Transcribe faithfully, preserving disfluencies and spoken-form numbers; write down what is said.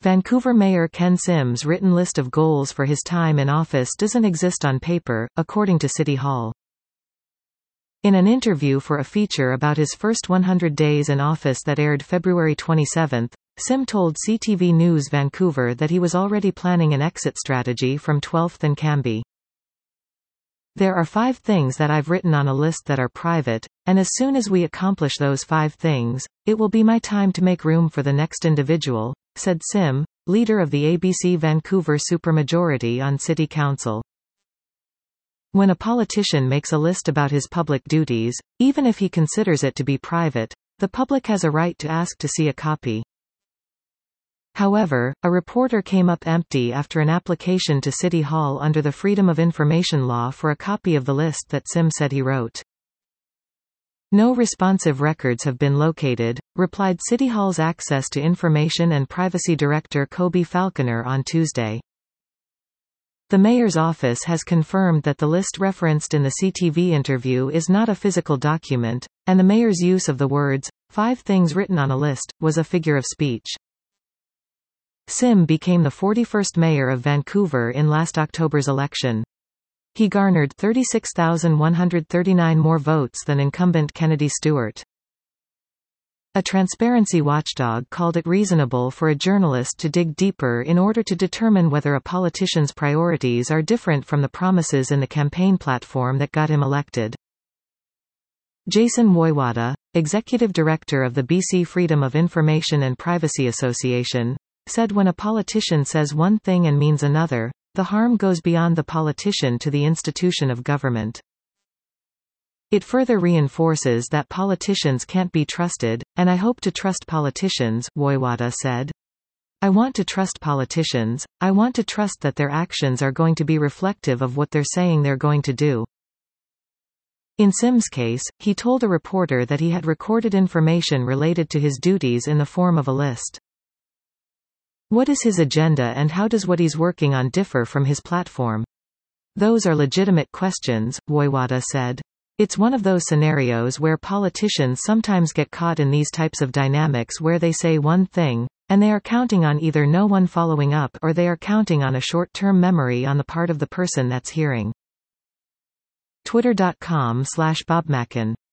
Vancouver Mayor Ken Sim's written list of goals for his time in office doesn't exist on paper, according to City Hall. In an interview for a feature about his first one hundred days in office that aired February twenty-seventh, Sim told C T V News Vancouver that he was already planning an exit strategy from twelfth and Cambie. "There are five things that I've written on a list that are private, and as soon as we accomplish those five things, it will be my time to make room for the next individual," said Sim, leader of the A B C Vancouver supermajority on City Council. When a politician makes a list about his public duties, even if he considers it to be private, the public has a right to ask to see a copy. However, a reporter came up empty after an application to City Hall under the Freedom of Information law for a copy of the list that Sim said he wrote. "No responsive records have been located," replied City Hall's Access to Information and Privacy Director Kobe Falconer on Tuesday. The mayor's office has confirmed that the list referenced in the C T V interview is not a physical document, and the mayor's use of the words, five things written on a list, was a figure of speech. Sim became the forty-first mayor of Vancouver in last October's election. He garnered thirty-six thousand one hundred thirty-nine more votes than incumbent Kennedy Stewart. A transparency watchdog called it reasonable for a journalist to dig deeper in order to determine whether a politician's priorities are different from the promises in the campaign platform that got him elected. Jason Woiwode, executive director of the B C Freedom of Information and Privacy Association, said when a politician says one thing and means another, the harm goes beyond the politician to the institution of government. "It further reinforces that politicians can't be trusted, and I hope to trust politicians," Woiwode said. "I want to trust politicians, I want to trust that their actions are going to be reflective of what they're saying they're going to do." In Sim's case, he told a reporter that he had recorded information related to his duties in the form of a list. "What is his agenda and how does what he's working on differ from his platform? Those are legitimate questions," Woiwode said. "It's one of those scenarios where politicians sometimes get caught in these types of dynamics where they say one thing, and they are counting on either no one following up or they are counting on a short-term memory on the part of the person that's hearing." Twitter dot com slash Bob Mackin